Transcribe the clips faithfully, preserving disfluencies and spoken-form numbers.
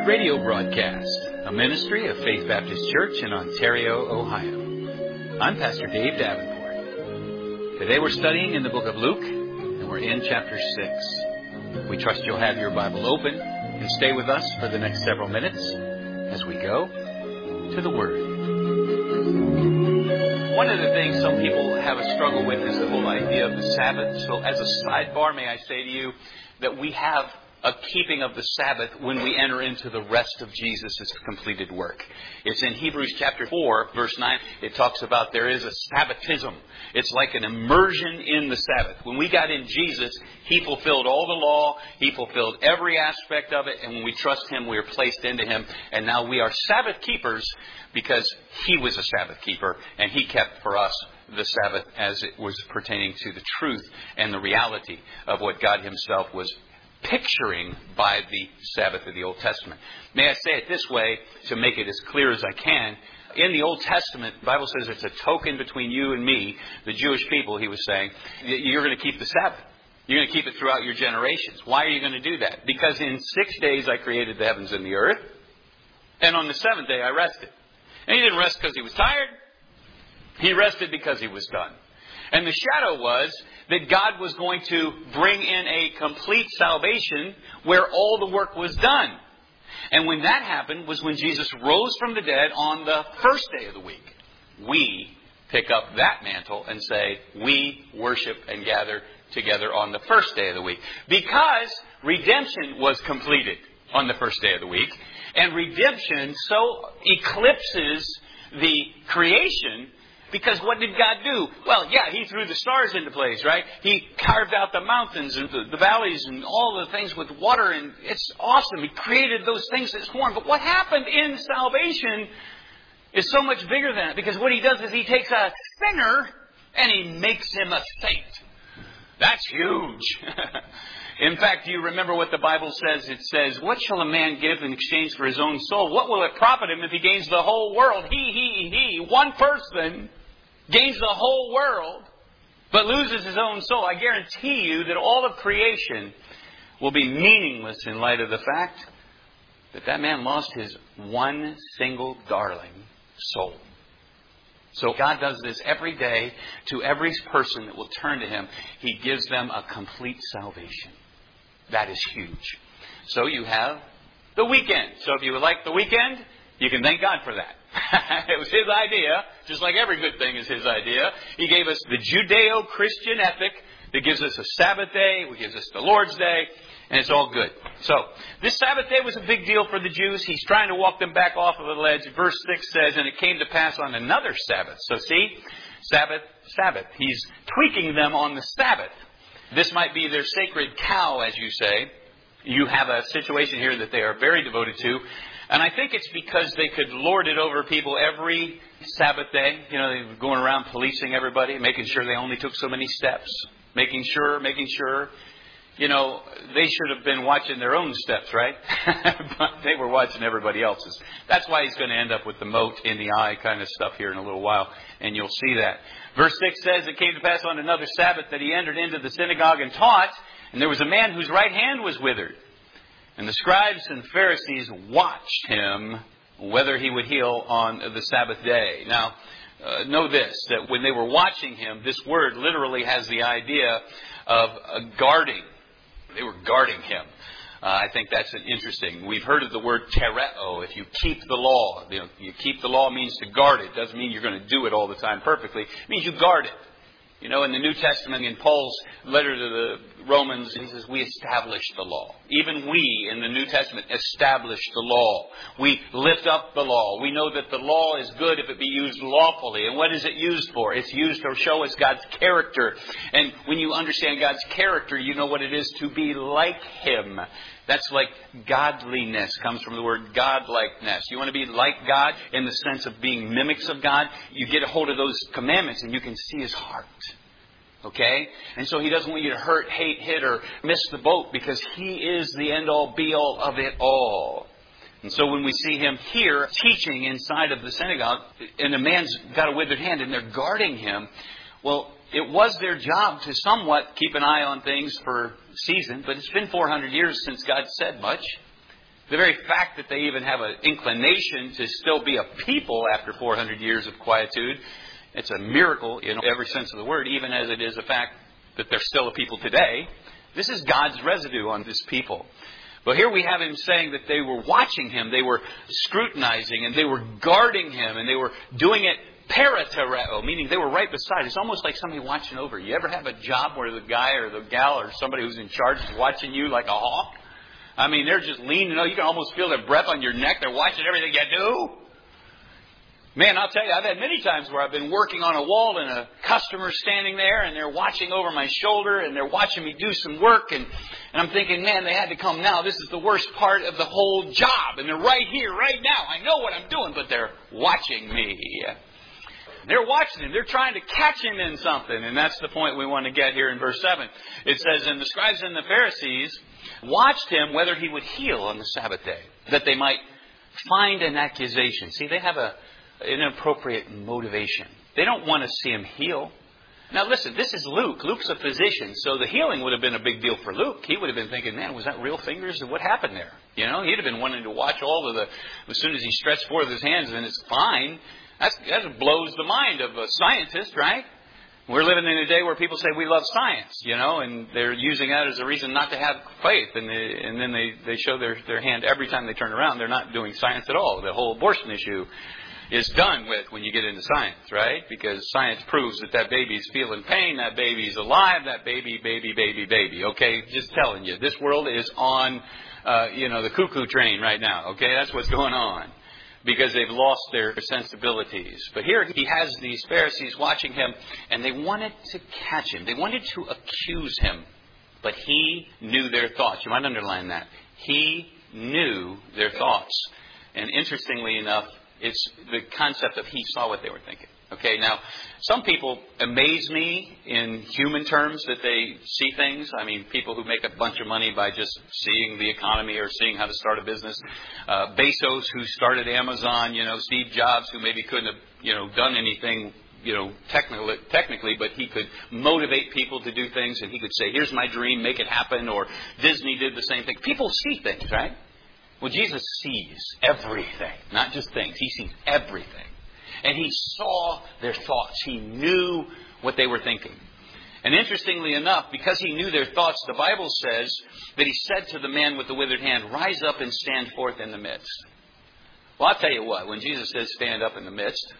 Word radio broadcast, a ministry of Faith Baptist Church in Ontario, Ohio. I'm Pastor Dave Davenport. Today we're studying in the book of Luke, and we're in chapter six. We trust you'll have your Bible open and stay with us for the next several minutes as we go to the Word. One of the things some people have a struggle with is the whole idea of the Sabbath. So as a sidebar, may I say to you that we have a keeping of the Sabbath when we enter into the rest of Jesus' completed work. It's in Hebrews chapter four, verse nine. It talks about there is a Sabbatism. It's like an immersion in the Sabbath. When we got in Jesus, He fulfilled all the law. He fulfilled every aspect of it. And when we trust Him, we are placed into Him. And now we are Sabbath keepers because He was a Sabbath keeper. And He kept for us the Sabbath as it was pertaining to the truth and the reality of what God Himself was picturing by the Sabbath of the Old Testament. May I say it this way to make it as clear as I can? In the Old Testament, the Bible says it's a token between you and me, the Jewish people, He was saying, you're going to keep the Sabbath. You're going to keep it throughout your generations. Why are you going to do that? Because in six days I created the heavens and the earth, and on the seventh day I rested. And He didn't rest because He was tired. He rested because He was done. And the shadow was that God was going to bring in a complete salvation where all the work was done. And when that happened was when Jesus rose from the dead on the first day of the week. We pick up that mantle and say, we worship and gather together on the first day of the week. Because redemption was completed on the first day of the week. And redemption so eclipses the creation. Because what did God do? Well, yeah, He threw the stars into place, right? He carved out the mountains and the, the valleys and all the things with water. And it's awesome. He created those things that formed. But what happened in salvation is so much bigger than that. Because what He does is He takes a sinner and He makes him a saint. That's huge. In fact, do you remember what the Bible says? It says, what shall a man give in exchange for his own soul? What will it profit him if he gains the whole world? He, he, he, one person gains the whole world, but loses his own soul. I guarantee you that all of creation will be meaningless in light of the fact that that man lost his one single darling soul. So God does this every day to every person that will turn to Him. He gives them a complete salvation. That is huge. So you have the weekend. So if you would like the weekend, you can thank God for that. It was His idea, just like every good thing is His idea. He gave us the Judeo-Christian ethic that gives us a Sabbath day, which gives us the Lord's Day, and it's all good. So, this Sabbath day was a big deal for the Jews. He's trying to walk them back off of the ledge. Verse six says, and it came to pass on another Sabbath. So see, Sabbath, Sabbath. He's tweaking them on the Sabbath. This might be their sacred cow, as you say. You have a situation here that they are very devoted to. And I think it's because they could lord it over people every Sabbath day. You know, they were going around policing everybody, making sure they only took so many steps. Making sure, making sure. You know, they should have been watching their own steps, right? But they were watching everybody else's. That's why He's going to end up with the mote in the eye kind of stuff here in a little while. And you'll see that. Verse six says, it came to pass on another Sabbath that He entered into the synagogue and taught. And there was a man whose right hand was withered. And the scribes and Pharisees watched Him whether He would heal on the Sabbath day. Now, uh, know this, that when they were watching Him, this word literally has the idea of uh, guarding. They were guarding Him. Uh, I think that's interesting. We've heard of the word tereo. If you keep the law, you know, you keep the law means to guard it. Doesn't mean you're going to do it all the time perfectly. It means you guard it. You know, in the New Testament, in Paul's letter to the Romans, he says, we establish the law. Even we, in the New Testament, establish the law. We lift up the law. We know that the law is good if it be used lawfully. And what is it used for? It's used to show us God's character. And when you understand God's character, you know what it is to be like Him. That's like godliness. Comes from the word godlikeness. You want to be like God in the sense of being mimics of God? You get a hold of those commandments and you can see His heart. Okay? And so He doesn't want you to hurt, hate, hit, or miss the boat because He is the end-all, be-all of it all. And so when we see Him here teaching inside of the synagogue, and a man's got a withered hand and they're guarding him, well, it was their job to somewhat keep an eye on things for season, but it's been four hundred years since God said much. The very fact that they even have an inclination to still be a people after four hundred years of quietude, it's a miracle in every sense of the word, even as it is a fact that they're still a people today. This is God's residue on this people. But here we have him saying that they were watching him, they were scrutinizing, and they were guarding him, and they were doing it paratereo, meaning they were right beside. It's almost like somebody watching over. You ever have a job where the guy or the gal or somebody who's in charge is watching you like a hawk? I mean, they're just leaning. You can almost feel their breath on your neck. They're watching everything you do. Man, I'll tell you, I've had many times where I've been working on a wall and a customer's standing there and they're watching over my shoulder and they're watching me do some work. And, and I'm thinking, man, they had to come now. This is the worst part of the whole job. And they're right here, right now. I know what I'm doing, but they're watching me. They're watching him. They're trying to catch him in something. And that's the point we want to get here in verse seven. It says, and the scribes and the Pharisees watched him whether he would heal on the Sabbath day, that they might find an accusation. See, they have a an appropriate motivation. They don't want to see him heal. Now listen, this is Luke. Luke's a physician, so the healing would have been a big deal for Luke. He would have been thinking, man, was that real fingers? What happened there? You know, he'd have been wanting to watch all of the, as soon as he stretched forth his hands and it's fine. That's, that blows the mind of a scientist, right? We're living in a day where people say we love science, you know, and they're using that as a reason not to have faith. And, they, and then they, they show their, their hand every time they turn around. They're not doing science at all. The whole abortion issue is done with when you get into science, right? Because science proves that that baby's feeling pain, that baby's alive, that baby, baby, baby, baby. Okay, just telling you, this world is on, uh, you know, the cuckoo train right now. Okay, that's what's going on because they've lost their sensibilities. But here he has these Pharisees watching him, and they wanted to catch him. They wanted to accuse him, but he knew their thoughts. You might underline that. He knew their thoughts. And interestingly enough, it's the concept of he saw what they were thinking. Okay, now, some people amaze me in human terms that they see things. I mean, people who make a bunch of money by just seeing the economy or seeing how to start a business. Uh, Bezos, who started Amazon, you know, Steve Jobs, who maybe couldn't have, you know, done anything, you know, technically, technically, but he could motivate people to do things, and he could say, here's my dream, make it happen, or Disney did the same thing. People see things, right? Well, Jesus sees everything, not just things. He sees everything. And he saw their thoughts. He knew what they were thinking. And interestingly enough, because he knew their thoughts, the Bible says that he said to the man with the withered hand, rise up and stand forth in the midst. Well, I'll tell you what, when Jesus says stand up in the midst,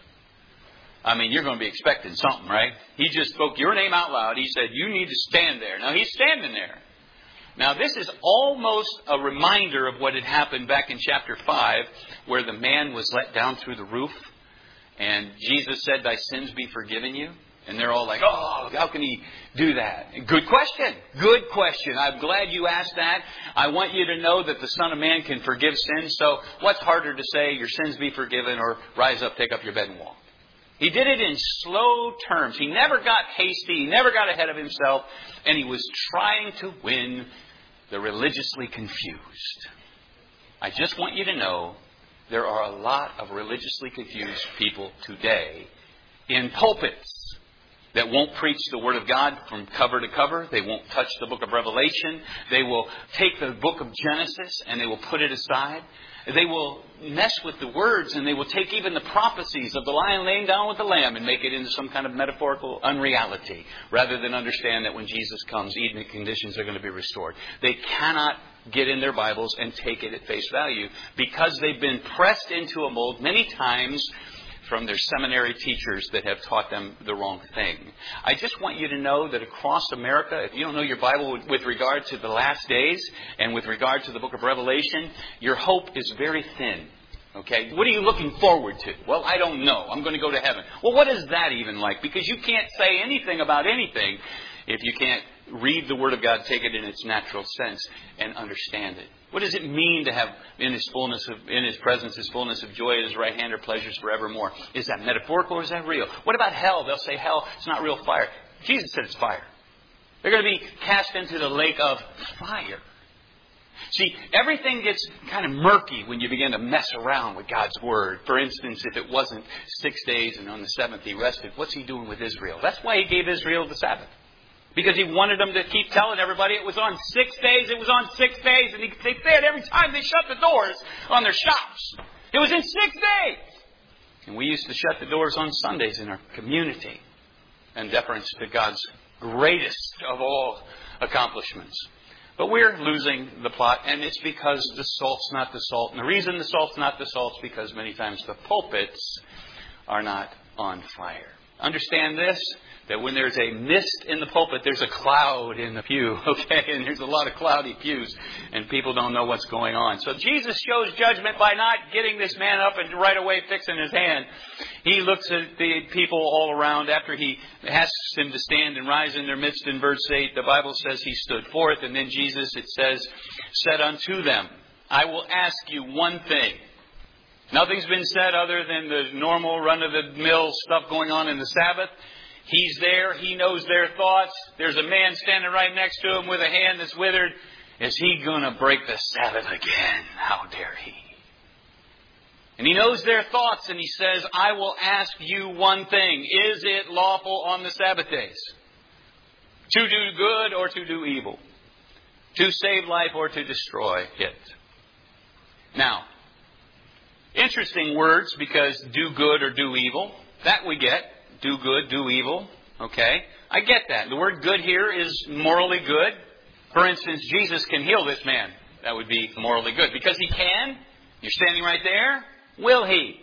I mean, you're going to be expecting something, right? He just spoke your name out loud. He said, you need to stand there. Now, he's standing there. Now, this is almost a reminder of what had happened back in chapter five, where the man was let down through the roof, and Jesus said, thy sins be forgiven you. And they're all like, oh, how can he do that? Good question. Good question. I'm glad you asked that. I want you to know that the Son of Man can forgive sins. So what's harder to say, your sins be forgiven, or rise up, take up your bed and walk? He did it in slow terms. He never got hasty. He never got ahead of himself. And he was trying to win the religiously confused. I just want you to know there are a lot of religiously confused people today in pulpits that won't preach the Word of God from cover to cover. They won't touch the book of Revelation. They will take the book of Genesis and they will put it aside. They will mess with the words, and they will take even the prophecies of the lion laying down with the lamb and make it into some kind of metaphorical unreality, rather than understand that when Jesus comes, Edenic conditions are going to be restored. They cannot get in their Bibles and take it at face value because they've been pressed into a mold many times from their seminary teachers that have taught them the wrong thing. I just want you to know that across America, if you don't know your Bible with regard to the last days and with regard to the book of Revelation, your hope is very thin. Okay? What are you looking forward to? Well, I don't know. I'm going to go to heaven. Well, what is that even like? Because you can't say anything about anything if you can't read the Word of God, take it in its natural sense, and understand it. What does it mean to have in His fullness of, in His presence, His fullness of joy, at His right hand are pleasures forevermore? Is that metaphorical or is that real? What about hell? They'll say hell, it's not real fire. Jesus said it's fire. They're going to be cast into the lake of fire. See, everything gets kind of murky when you begin to mess around with God's Word. For instance, if it wasn't six days and on the seventh He rested, what's He doing with Israel? That's why He gave Israel the Sabbath. Because he wanted them to keep telling everybody it was on six days, it was on six days. And he, they said every time they shut the doors on their shops, it was in six days. And we used to shut the doors on Sundays in our community in deference to God's greatest of all accomplishments. But we're losing the plot, and it's because the salt's not the salt. And the reason the salt's not the salt is because many times the pulpits are not on fire. Understand this, that when there's a mist in the pulpit, there's a cloud in the pew, okay? And there's a lot of cloudy pews, and people don't know what's going on. So Jesus shows judgment by not getting this man up and right away fixing his hand. He looks at the people all around after he asks him to stand and rise in their midst in verse eight. The Bible says he stood forth, and then Jesus, it says, said unto them, I will ask you one thing. Nothing's been said other than the normal run-of-the-mill stuff going on in the Sabbath. He's there. He knows their thoughts. There's a man standing right next to him with a hand that's withered. Is he going to break the Sabbath again? How dare he? And he knows their thoughts, and he says, I will ask you one thing. Is it lawful on the Sabbath days to do good or to do evil? To save life or to destroy it? Now, interesting words, because do good or do evil, that we get. Do good, do evil. Okay? I get that. The word good here is morally good. For instance, Jesus can heal this man. That would be morally good. Because he can. You're standing right there. Will he?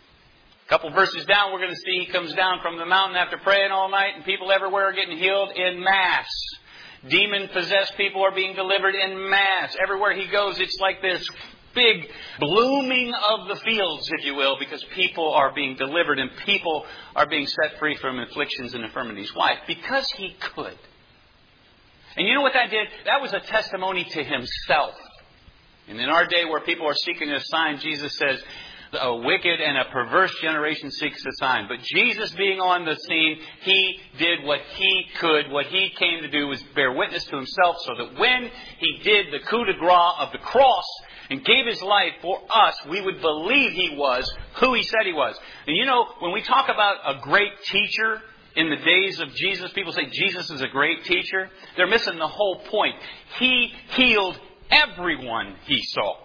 A couple verses down, we're going to see he comes down from the mountain after praying all night, and people everywhere are getting healed in mass. Demon-possessed people are being delivered in mass. Everywhere he goes, it's like this big blooming of the fields, if you will, because people are being delivered and people are being set free from afflictions and infirmities. Why? Because he could. And you know what that did? That was a testimony to himself. And in our day where people are seeking a sign, Jesus says, a wicked and a perverse generation seeks a sign. But Jesus being on the scene, he did what he could. What he came to do was bear witness to himself so that when he did the coup de grace of the cross and gave his life for us, we would believe he was who he said he was. And you know, when we talk about a great teacher in the days of Jesus, people say Jesus is a great teacher. They're missing the whole point. He healed everyone he saw.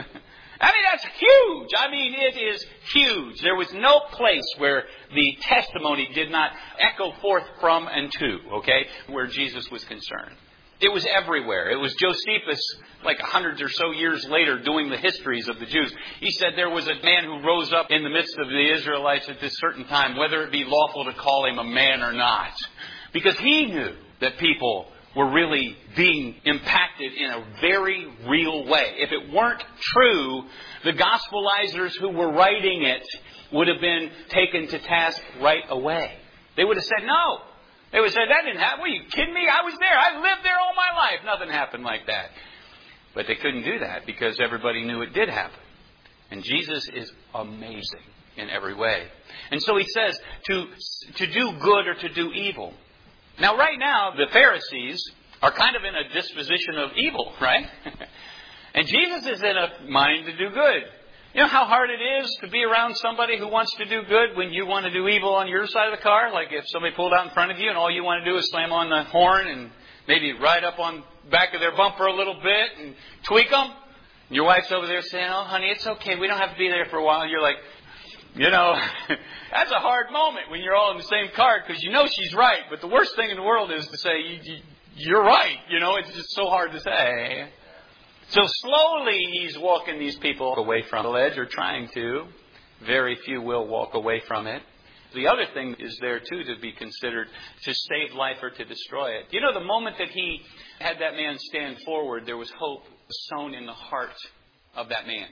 I mean, that's huge. I mean, it is huge. There was no place where the testimony did not echo forth from and to, okay, where Jesus was concerned. It was everywhere. It was Josephus, like hundreds or so years later, doing the histories of the Jews. He said there was a man who rose up in the midst of the Israelites at this certain time, whether it be lawful to call him a man or not. Because he knew that people were really being impacted in a very real way. If it weren't true, the gospelizers who were writing it would have been taken to task right away. They would have said, no. They would have said, that didn't happen. Are you kidding me? I was there. I lived there all my life. Nothing happened like that. But they couldn't do that because everybody knew it did happen. And Jesus is amazing in every way. And so he says to, to do good or to do evil. Now, right now, the Pharisees are kind of in a disposition of evil, right? And Jesus is in a mind to do good. You know how hard it is to be around somebody who wants to do good when you want to do evil on your side of the car? Like if somebody pulled out in front of you and all you want to do is slam on the horn and maybe ride up on the back of their bumper a little bit and tweak them. And your wife's over there saying, oh, honey, it's okay. We don't have to be there for a while. And you're like, you know, that's a hard moment when you're all in the same car because you know she's right. But the worst thing in the world is to say, you, you, you're right. You know, it's just so hard to say. So slowly he's walking these people away from the ledge, or trying to. Very few will walk away from it. The other thing is there, too, to be considered, to save life or to destroy it. You know, the moment that he had that man stand forward, there was hope sown in the heart of that man.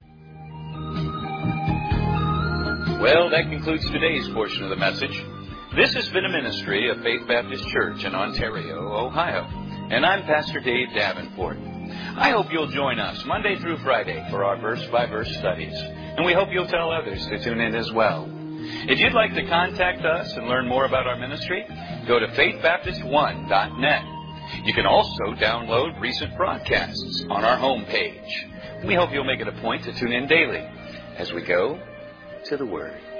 Well, that concludes today's portion of the message. This has been a ministry of Faith Baptist Church in Ontario, Ohio. And I'm Pastor Dave Davenport. I hope you'll join us Monday through Friday for our verse-by-verse studies. And we hope you'll tell others to tune in as well. If you'd like to contact us and learn more about our ministry, go to faith baptist one dot net. You can also download recent broadcasts on our homepage. We hope you'll make it a point to tune in daily as we go to the Word.